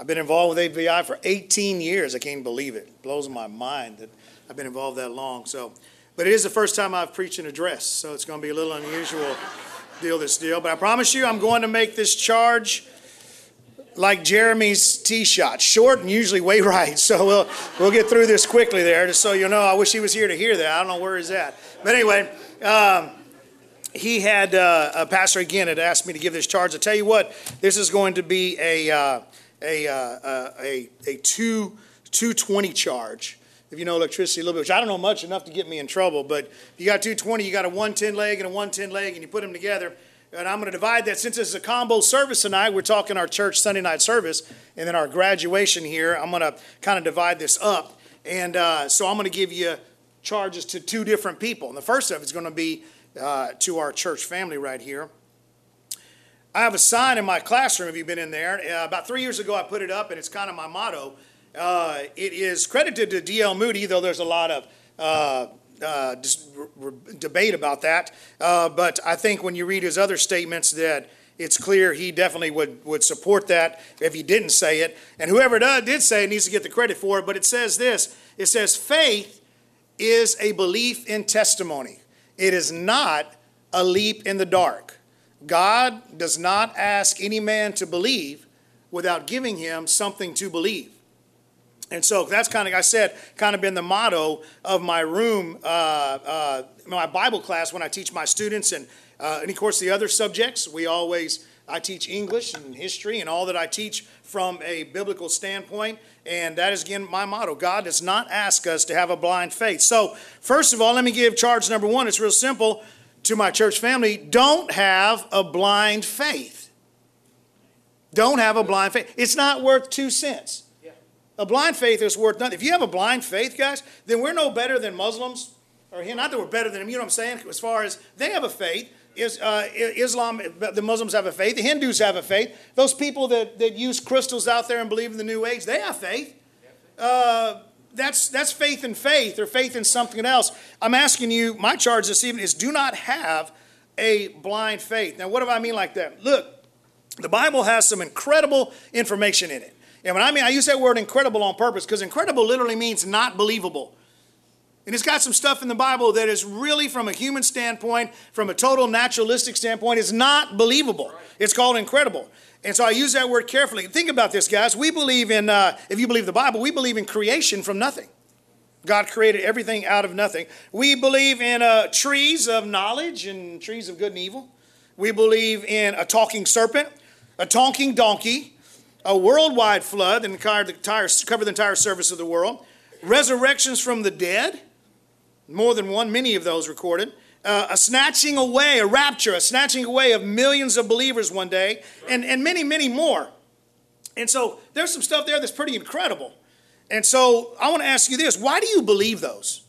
I've been involved with ABI for 18 years. I can't believe it. It blows my mind that I've been involved that long. But it is the first time I've preached an address, so it's going to be a little unusual deal. But I promise you, I'm going to make this charge like Jeremy's tee shot, short and usually way right. So we'll get through this quickly there, just so you know. I wish he was here to hear that. I don't know where he's at. But anyway, he had a pastor again had asked me to give this charge. I tell you what, this is going to be a 220 charge. If you know electricity a little bit, which I don't know much enough to get me in trouble, but if you got 220, you got a 110 leg and a 110 leg, and you put them together. And I'm going to divide that. Since it's a combo service tonight, we're talking our church Sunday night service, and then our graduation here. I'm going to kind of divide this up. And so I'm going to give you charges to two different people. And the first of it's going to be to our church family right here. I have a sign in my classroom, if you've been in there. About 3 years ago, I put it up, and it's kind of my motto. It is credited to D.L. Moody, though there's a lot of debate about that. But I think when you read his other statements that it's clear he definitely would support that if he didn't say it. And whoever did say it needs to get the credit for it. But it says this. It says, faith is a belief in testimony. It is not a leap in the dark. God does not ask any man to believe without giving him something to believe. And so that's kind of, like I said, kind of been the motto of my room, my Bible class when I teach my students. And of course, the other subjects, I teach English and history and all that I teach from a biblical standpoint. And that is, again, my motto. God does not ask us to have a blind faith. So first of all, let me give charge number one. It's real simple to my church family. Don't have a blind faith. Don't have a blind faith. It's not worth 2 cents. A blind faith is worth nothing. If you have a blind faith, guys, then we're no better than Muslims. Or not that we're better than them, you know what I'm saying? As far as they have a faith, Islam, the Muslims have a faith, the Hindus have a faith. Those people that use crystals out there and believe in the New Age, they have faith. That's faith in faith, or faith in something else. I'm asking you, my charge this evening is do not have a blind faith. Now, what do I mean like that? Look, the Bible has some incredible information in it. And I use that word incredible on purpose, because incredible literally means not believable. And it's got some stuff in the Bible that is really, from a human standpoint, from a total naturalistic standpoint, is not believable. It's called incredible. And so I use that word carefully. Think about this, guys. We believe in, if you believe the Bible, we believe in creation from nothing. God created everything out of nothing. We believe in trees of knowledge and trees of good and evil. We believe in a talking serpent, a talking donkey, a worldwide flood that covered the entire surface of the world, resurrections from the dead, more than one, many of those recorded, a snatching away, a rapture, a snatching away of millions of believers one day, and many, many more. And so there's some stuff there that's pretty incredible. And so I want to ask you this. Why do you believe those?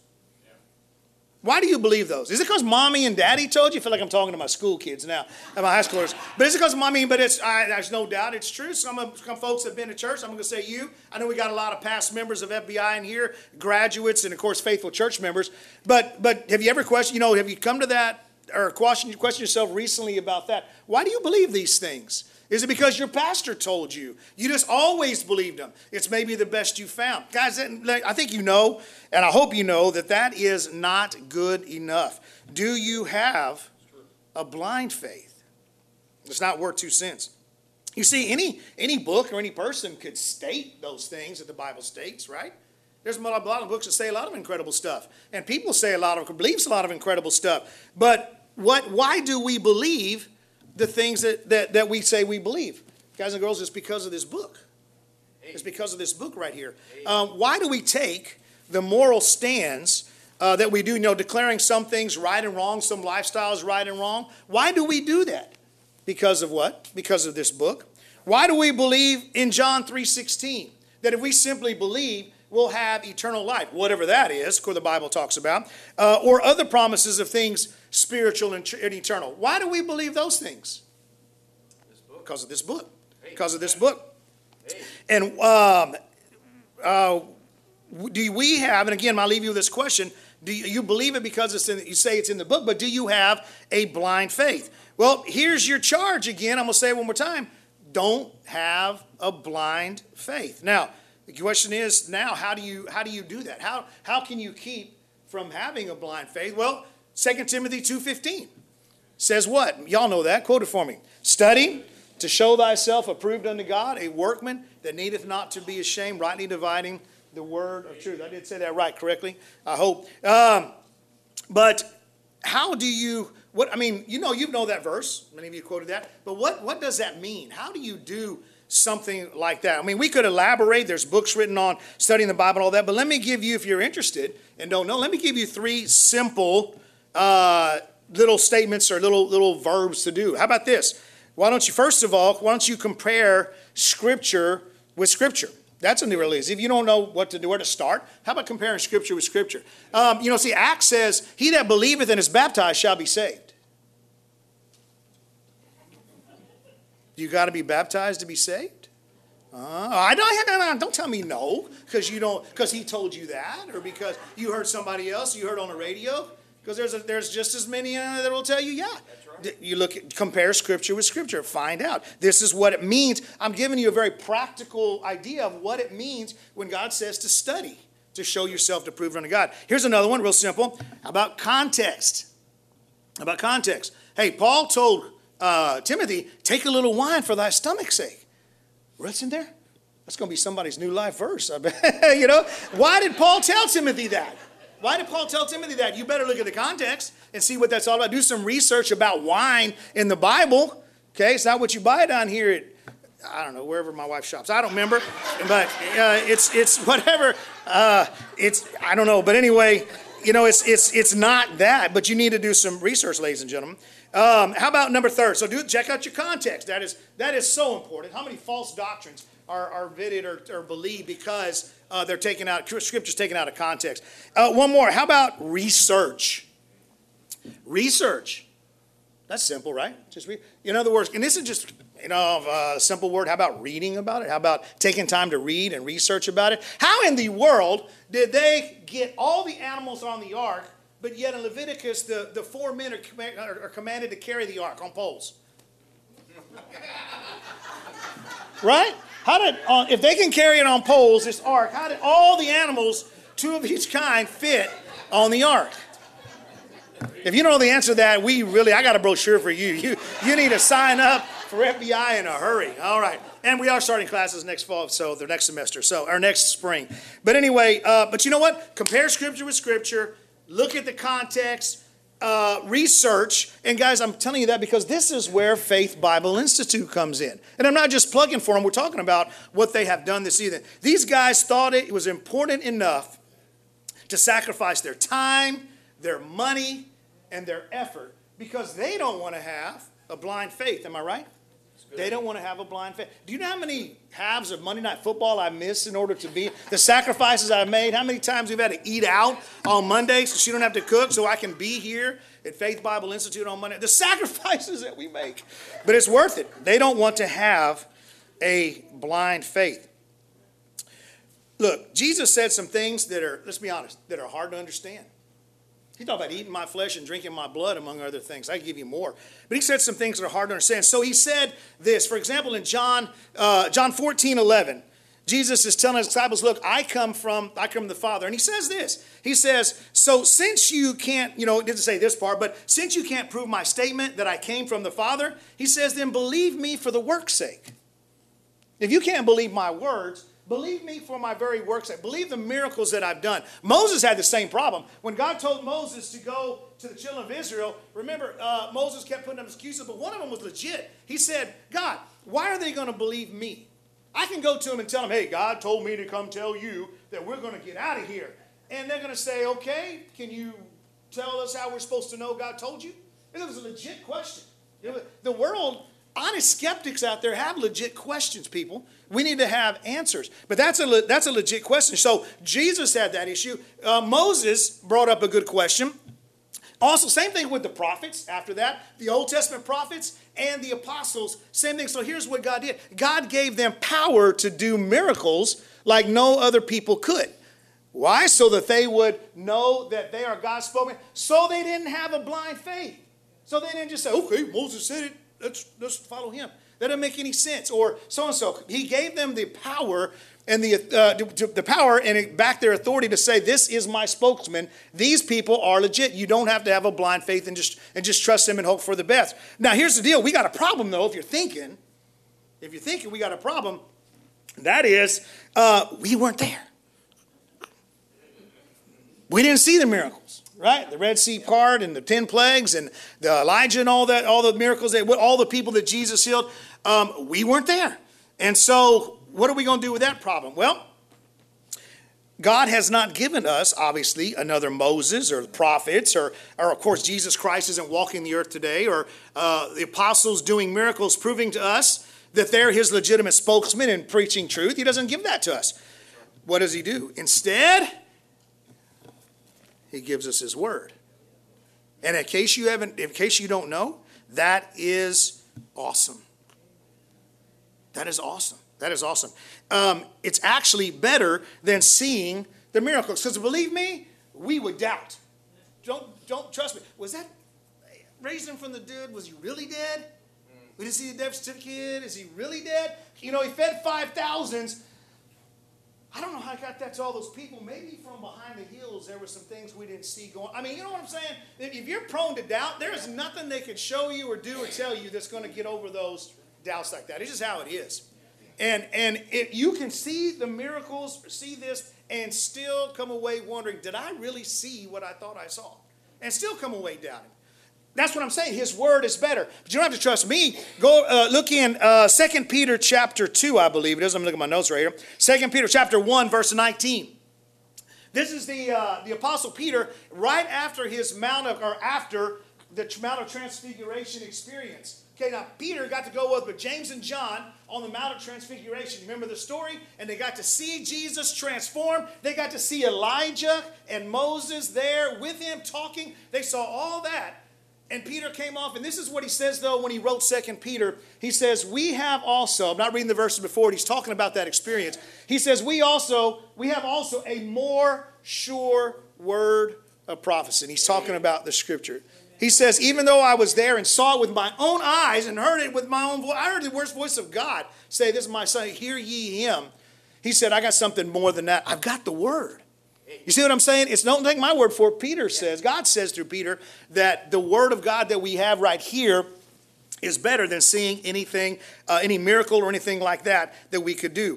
Why do you believe those? Is it because mommy and daddy told you? I feel like I'm talking to my school kids now, and my high schoolers. But is it because mommy? But there's no doubt it's true. Some folks have been to church. I'm going to say you. I know we got a lot of past members of FBI in here, graduates, and of course faithful church members. But have you ever questioned? Have you come to that or question yourself recently about that? Why do you believe these things? Is it because your pastor told you? You just always believed them. It's maybe the best you found. Guys, I think you know, and I hope you know, that is not good enough. Do you have a blind faith? It's not worth 2 cents. You see, any book or any person could state those things that the Bible states, right? There's a lot of books that say a lot of incredible stuff. And people say believes a lot of incredible stuff. But why do we believe the things that we say we believe? Guys and girls, it's because of this book. It's because of this book right here. Why do we take the moral stands that we do, declaring some things right and wrong, some lifestyles right and wrong? Why do we do that? Because of what? Because of this book. Why do we believe in John 3:16? That if we simply believe, we'll have eternal life, whatever that is, of course the Bible talks about, or other promises of things spiritual and eternal. Why do we believe those things? Because of this book. Because of this book. And do we have, and again, I'll leave you with this question, do you believe it because you say it's in the book, but do you have a blind faith? Well, here's your charge again. I'm going to say it one more time. don't have a blind faith. Now, the question is now, how do you do that? How can you keep from having a blind faith? Well, 2 Timothy 2:15 says what? Y'all know that. Quote it for me. Study to show thyself approved unto God, a workman that needeth not to be ashamed, rightly dividing the word of truth. I did say that right correctly, I hope. But how do you, you know that verse. Many of you quoted that. But what does that mean? How do you do something like that? I mean, we could elaborate. There's books written on studying the Bible and all that. But let me give you, if you're interested and don't know, let me give you 3 simple little statements or little verbs to do. How about this? Why don't you compare Scripture with Scripture? That's a real easy. If you don't know what to do, where to start, how about comparing Scripture with Scripture? Acts says, he that believeth and is baptized shall be saved. You got to be baptized to be saved? Don't tell me no, because he told you that, or because you heard somebody else, you heard on the radio. Because there's just as many that will tell you, yeah. That's right. You compare Scripture with Scripture, find out. This is what it means. I'm giving you a very practical idea of what it means when God says to study, to show yourself to prove unto God. Here's another one, real simple. How about context? Hey, Paul told Timothy, take a little wine for thy stomach's sake. What's in there? That's going to be somebody's new life verse, I bet. Why did Paul tell Timothy that? Why did Paul tell Timothy that? You better look at the context and see what that's all about. Do some research about wine in the Bible. Okay, it's not what you buy down here at, I don't know, wherever my wife shops. I don't remember, but it's whatever. I don't know, but anyway, it's not that. But you need to do some research, ladies and gentlemen. How about number 3? So check out your context. That is so important. How many false doctrines are vetted or believed because Scripture's taken out of context? One more. How about research? Research. That's simple, right? In other words, and this is just a simple word. How about reading about it? How about taking time to read and research about it? How in the world did they get all the animals on the ark, but yet in Leviticus the 4 men are commanded to carry the ark on poles? Right? If they can carry it on poles, this ark, how did all the animals, 2 of each kind, fit on the ark? If you don't know the answer to that, I got a brochure for you. You need to sign up for FBI in a hurry. All right. And we are starting classes next fall, so the next semester, or next spring. But anyway, but you know what? Compare Scripture with Scripture. Look at the context. Research. And guys, I'm telling you that because this is where Faith Bible Institute comes in. And I'm not just plugging for them. We're talking about what they have done this evening. These guys thought it was important enough to sacrifice their time, their money, and their effort because they don't want to have a blind faith. Am I right? They don't want to have a blind faith. Do you know how many halves of Monday Night Football I missed in order to be the sacrifices I made? How many times we've had to eat out on Monday so she don't have to cook so I can be here at Faith Bible Institute on Monday? The sacrifices that we make. But it's worth it. They don't want to have a blind faith. Look, Jesus said some things that are, let's be honest, that are hard to understand. He talked about eating my flesh and drinking my blood, among other things. I can give you more. But he said some things that are hard to understand. So he said this, for example, in John 14:11, Jesus is telling his disciples, look, I come from the Father. And he says this. He says, so since you can't, it didn't say this part, but since you can't prove my statement that I came from the Father, he says, then believe me for the work's sake. If you can't believe my words, believe me for my very work's sake. Believe the miracles that I've done. Moses had the same problem. When God told Moses to go to the children of Israel, remember, Moses kept putting up excuses, but one of them was legit. He said, God, why are they going to believe me? I can go to them and tell them, hey, God told me to come tell you that we're going to get out of here. And they're going to say, okay, can you tell us how we're supposed to know God told you? It was a legit question. The world, honest skeptics out there have legit questions, people. We need to have answers. But that's a legit question. So Jesus had that issue. Moses brought up a good question. Also, same thing with the prophets after that. The Old Testament prophets and the apostles, same thing. So here's what God did. God gave them power to do miracles like no other people could. Why? So that they would know that they are God's spoken. So they didn't have a blind faith. So they didn't just say, okay, Moses said it. Let's follow him. That doesn't make any sense. Or so-and-so. He gave them the power and the power and it backed their authority to say, this is my spokesman. These people are legit. You don't have to have a blind faith and just trust them and hope for the best. Now, here's the deal. We got a problem, though, if you're thinking we got a problem. That is, we weren't there. We didn't see the miracles, right? The Red Sea part and the 10 plagues and the Elijah and all that, all the miracles, all the people that Jesus healed. We weren't there. And so what are we going to do with that problem? Well, God has not given us, obviously, another Moses or prophets or of course, Jesus Christ isn't walking the earth today or the apostles doing miracles proving to us that they're his legitimate spokesman and preaching truth. He doesn't give that to us. What does he do? Instead, he gives us his word. And in case you don't know, that is awesome. That is awesome. That is awesome. It's actually better than seeing the miracles. Because believe me, we would doubt. Don't trust me. Was that raised him from the dead? Was he really dead? We didn't see the death certificate. Is he really dead? He fed 5,000s. I don't know how I got that to all those people. Maybe from behind the hills there were some things we didn't see going. I mean, you know what I'm saying? If you're prone to doubt, there's nothing they could show you or do or tell you that's going to get over those doubts like that. It's just how it is. And you can see the miracles, see this, and still come away wondering, did I really see what I thought I saw? And still come away doubting. That's what I'm saying. His word is better. But you don't have to trust me. Go look in 2 Peter chapter 2, I believe it is. I'm looking at my notes right here. 2 Peter chapter 1, verse 19. This is the Apostle Peter right after after the Mount of Transfiguration experience. Okay, now Peter got to go with James and John on the Mount of Transfiguration. Remember the story? And they got to see Jesus transform. They got to see Elijah and Moses there with him talking. They saw all that. And Peter came off, and this is what he says, though, when he wrote 2 Peter. He says, we have also, I'm not reading the verses before it, he's talking about that experience. He says, we have also a more sure word of prophecy. And he's talking about the scripture. He says, even though I was there and saw it with my own eyes and heard it with my own voice, I heard the voice of God say, this is my son, hear ye him. He said, I got something more than that. I've got the word. You see what I'm saying? Don't take my word for it. Peter says, God says through Peter that the word of God that we have right here is better than seeing anything, any miracle or anything like that we could do.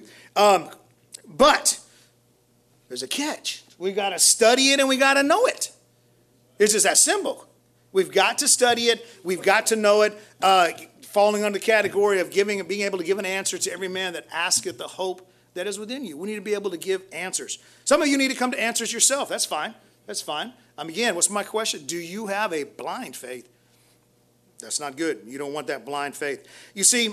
But there's a catch. We've got to study it and we got to know it. It's just that simple. We've got to study it. We've got to know it. Falling under the category of being able to give an answer to every man that asketh the hope that is within you. We need to be able to give answers. Some of you need to come to answers yourself. That's fine. That's fine. Again, what's my question? Do you have a blind faith? That's not good. You don't want that blind faith. You see,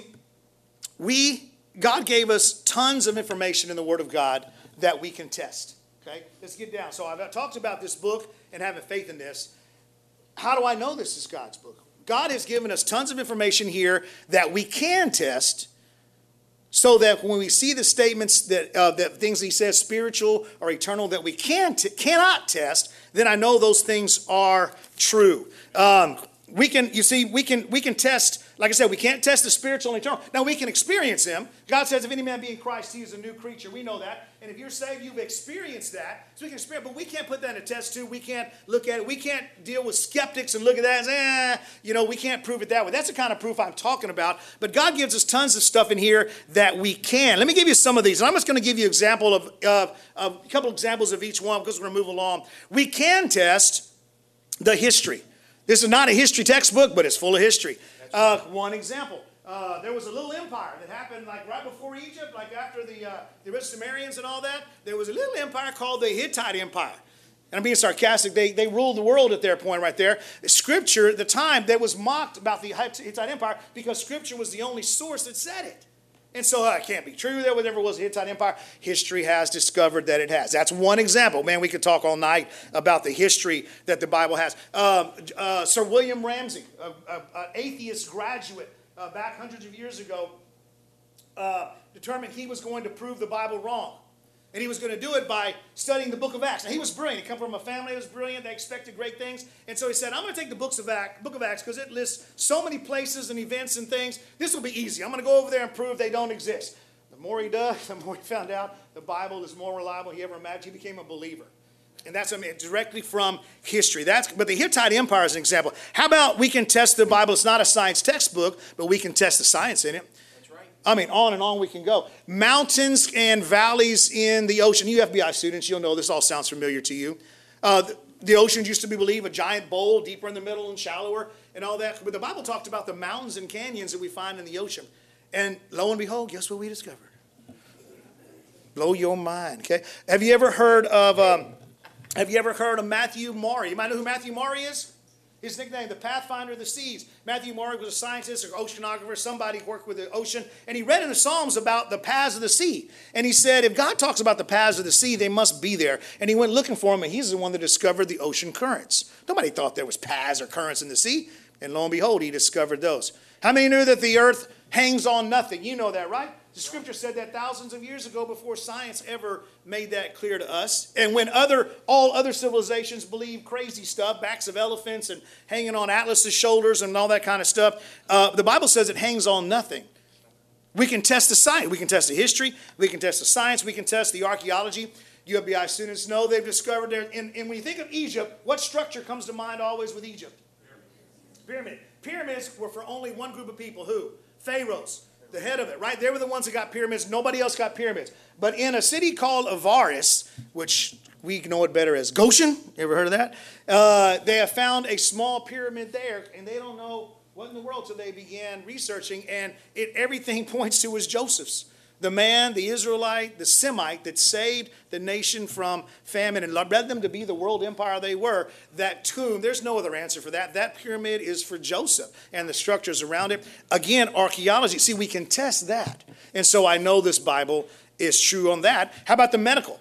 God gave us tons of information in the Word of God that we can test. Okay? Let's get down. So I've talked about this book and having faith in this. How do I know this is God's book? God has given us tons of information here that we can test, so that when we see the statements that things he says, spiritual or eternal, that we cannot test, then I know those things are true. We can test, like I said, we can't test the spiritual and eternal. Now we can experience them. God says, if any man be in Christ, he is a new creature. We know that. And if you're saved, you've experienced that. So we can experience, but we can't put that in a test too. We can't look at it. We can't deal with skeptics and look at that as, we can't prove it that way. That's the kind of proof I'm talking about. But God gives us tons of stuff in here that we can. Let me give you some of these. And I'm just going to give you example of a couple examples of each one because we're going to move along. We can test the history. This is not a history textbook, but it's full of history. One example. There was a little empire that happened like right before Egypt, like after the rich Sumerians and all that. There was a little empire called the Hittite Empire. And I'm being sarcastic. They ruled the world at their point right there. Scripture, at the time, that was mocked about the Hittite Empire because Scripture was the only source that said it. And so it can't be true there never was a Hittite Empire. History has discovered that it has. That's one example. Man, we could talk all night about the history that the Bible has. Sir William Ramsay, an atheist graduate back hundreds of years ago, determined he was going to prove the Bible wrong. And he was going to do it by studying the book of Acts. Now, he was brilliant. He come from a family that was brilliant. They expected great things. And so he said, I'm going to take the book of Acts because it lists so many places and events and things. This will be easy. I'm going to go over there and prove they don't exist. The more he does, the more he found out the Bible is more reliable than he ever imagined. He became a believer. And that's directly from history. But the Hittite Empire is an example. How about we can test the Bible? It's not a science textbook, but we can test the science in it. I mean, on and on we can go. Mountains and valleys in the ocean. You FBI students, you'll know this all sounds familiar to you. The oceans used to be believed a giant bowl deeper in the middle and shallower and all that. But the Bible talked about the mountains and canyons that we find in the ocean. And lo and behold, guess what we discovered? Blow your mind, okay? Have you ever heard of Matthew Maury? You might know who Matthew Maury is? His nickname, the Pathfinder of the Seas. Matthew Maury was a scientist or oceanographer, somebody who worked with the ocean. And he read in the Psalms about the paths of the sea. And he said, if God talks about the paths of the sea, they must be there. And he went looking for them, and he's the one that discovered the ocean currents. Nobody thought there was paths or currents in the sea. And lo and behold, he discovered those. How many knew that the earth hangs on nothing? You know that, right? The scripture said that thousands of years ago before science ever made that clear to us. And when all other civilizations believed crazy stuff, backs of elephants and hanging on Atlas's shoulders and all that kind of stuff, the Bible says it hangs on nothing. We can test the science. We can test the history. We can test the science. We can test the archaeology. You FBI students know they've discovered there. And when you think of Egypt, what structure comes to mind always with Egypt? Pyramid. Pyramids were for only one group of people. Who? Pharaohs. The head of it, right? They were the ones that got pyramids. Nobody else got pyramids. But in a city called Avaris, which we know it better as Goshen, you ever heard of that? They have found a small pyramid there, and they don't know what in the world till they began researching, and everything points to was Joseph's. The man, the Israelite, the Semite that saved the nation from famine and led them to be the world empire they were. That tomb, there's no other answer for that. That pyramid is for Joseph and the structures around it. Again, archaeology. See, we can test that. And so I know this Bible is true on that. How about the medical?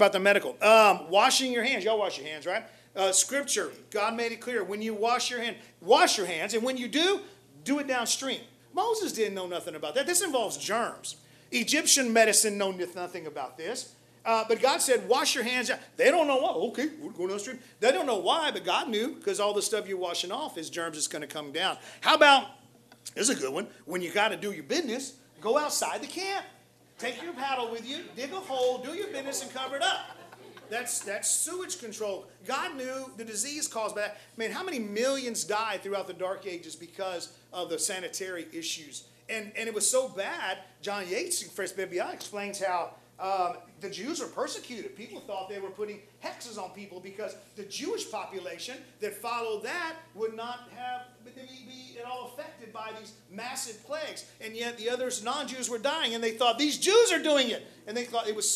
Washing your hands. Y'all wash your hands, right? Scripture, God made it clear. When you wash your hands. And when you do it downstream. Moses didn't know nothing about that. This involves germs. Egyptian medicine know nothing about this. But God said, wash your hands out. They don't know why. Okay, we're going downstream. They don't know why, but God knew because all the stuff you're washing off is germs that's going to come down. How about, here's a good one, when you got to do your business, go outside the camp. Take your paddle with you, dig a hole, do your business, and cover it up. That's sewage control. God knew the disease caused by that. I mean, how many millions died throughout the Dark Ages because of the sanitary issues? And it was so bad, John Yates, First BBI, explains how the Jews were persecuted. People thought they were putting hexes on people because the Jewish population that followed that would not be at all affected by these massive plagues. And yet the others, non-Jews, were dying, and they thought, these Jews are doing it. And they thought it was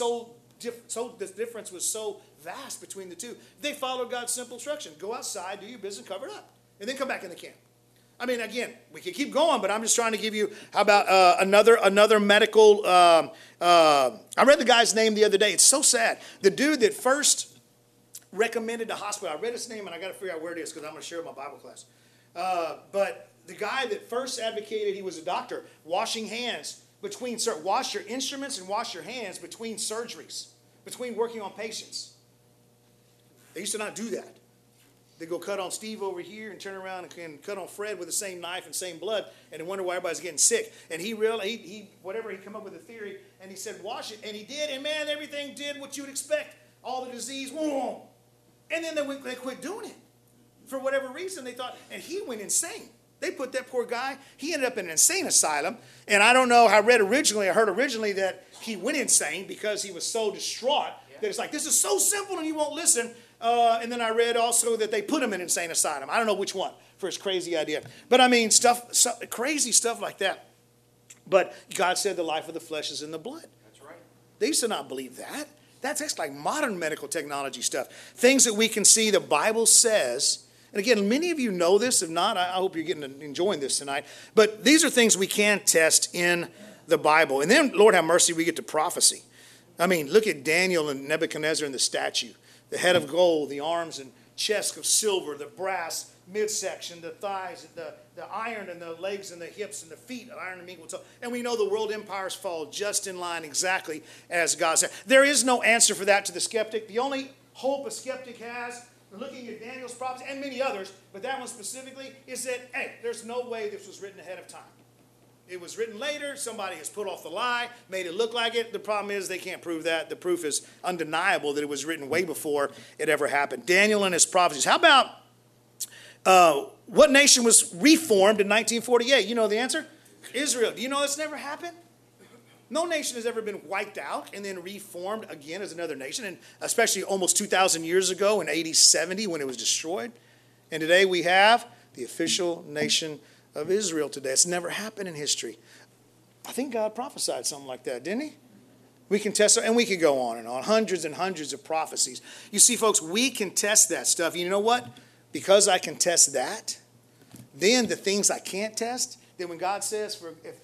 the difference was so vast between the two. They followed God's simple instruction. Go outside, do your business, cover it up, and then come back in the camp. I mean, again, we could keep going, but I'm just trying to give you, how about another medical, I read the guy's name the other day. It's so sad. The dude that first recommended the hospital, I read his name, and I got to figure out where it is because I'm going to share it with my Bible class. But the guy that first advocated, he was a doctor, washing hands wash your instruments and wash your hands between surgeries, between working on patients. They used to not do that. They go cut on Steve over here and turn around and cut on Fred with the same knife and same blood, and they wonder why everybody's getting sick. And he come up with a theory, and he said, wash it. And he did, and man, everything did what you would expect. All the disease, whoom. And then they quit doing it. For whatever reason, they thought, and he went insane. They put that poor guy, he ended up in an insane asylum. And I don't know, I heard originally that he went insane because he was so distraught that it's like, this is so simple and you won't listen. And then I read also that they put him in an insane asylum. I don't know which one for his crazy idea. But I mean, crazy stuff like that. But God said the life of the flesh is in the blood. That's right. They used to not believe that. That's like modern medical technology stuff. Things that we can see the Bible says. And again, many of you know this. If not, I hope you're enjoying this tonight. But these are things we can test in the Bible. And then, Lord have mercy, we get to prophecy. I mean, look at Daniel and Nebuchadnezzar and the statue. The head of gold, the arms and chest of silver, the brass midsection, the thighs, the iron and the legs and the hips and the feet of iron and equal. And we know the world empires fall just in line exactly as God said. There is no answer for that to the skeptic. The only hope a skeptic has, looking at Daniel's prophecy and many others, but that one specifically, is that, hey, there's no way this was written ahead of time. It was written later. Somebody has put off the lie, made it look like it. The problem is they can't prove that. The proof is undeniable that it was written way before it ever happened. Daniel and his prophecies. How about what nation was reformed in 1948? You know the answer? Israel. Do you know that's never happened? No nation has ever been wiped out and then reformed again as another nation, and especially almost 2,000 years ago in AD 70 when it was destroyed. And today we have the official nation of Israel today. It's never happened in history. I think God prophesied something like that, didn't he? We can test, and we could go on and on, hundreds and hundreds of prophecies. You see, folks, we can test that stuff. You know what? Because I can test that, then the things I can't test, then when God says,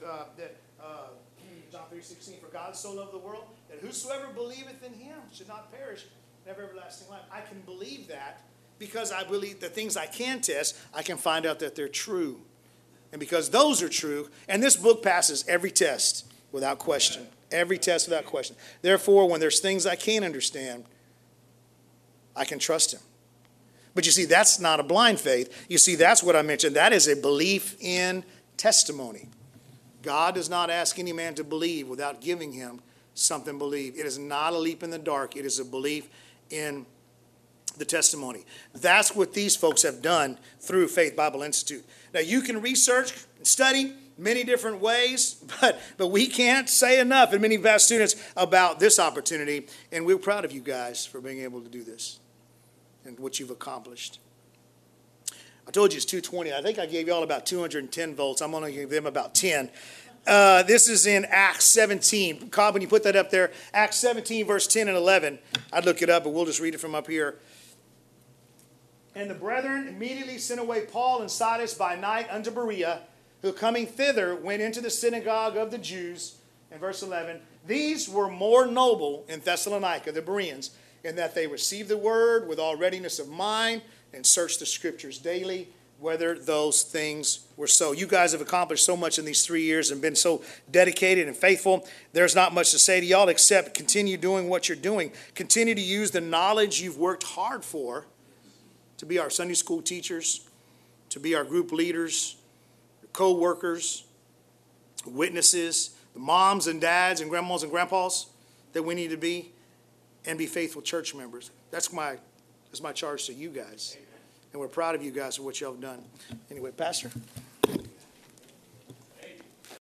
John 3:16, for God so loved the world, that whosoever believeth in him should not perish, but have everlasting life. I can believe that because I believe the things I can test, I can find out that they're true. And because those are true, and this book passes every test without question. Every test without question. Therefore, when there's things I can't understand, I can trust him. But you see, that's not a blind faith. You see, that's what I mentioned. That is a belief in testimony. God does not ask any man to believe without giving him something to believe. It is not a leap in the dark. It is a belief in the testimony. That's what these folks have done through Faith Bible Institute. Now, you can research and study many different ways, but we can't say enough, and many of our students, about this opportunity. And we're proud of you guys for being able to do this and what you've accomplished. I told you it's 220. I think I gave you all about 210 volts. I'm going to give them about 10. This is in Acts 17. Cobb, when you put that up there, Acts 17, verse 10 and 11. I'd look it up, but we'll just read it from up here. And the brethren immediately sent away Paul and Silas by night unto Berea, who coming thither went into the synagogue of the Jews. In verse 11, these were more noble in Thessalonica, the Bereans, in that they received the word with all readiness of mind and searched the scriptures daily, whether those things were so. You guys have accomplished so much in these 3 years and been so dedicated and faithful. There's not much to say to y'all except continue doing what you're doing. Continue to use the knowledge you've worked hard for to be our Sunday school teachers, to be our group leaders, co-workers, witnesses, the moms and dads and grandmas and grandpas that we need to be, and be faithful church members. That's my charge to you guys. And we're proud of you guys for what y'all have done. Anyway, Pastor.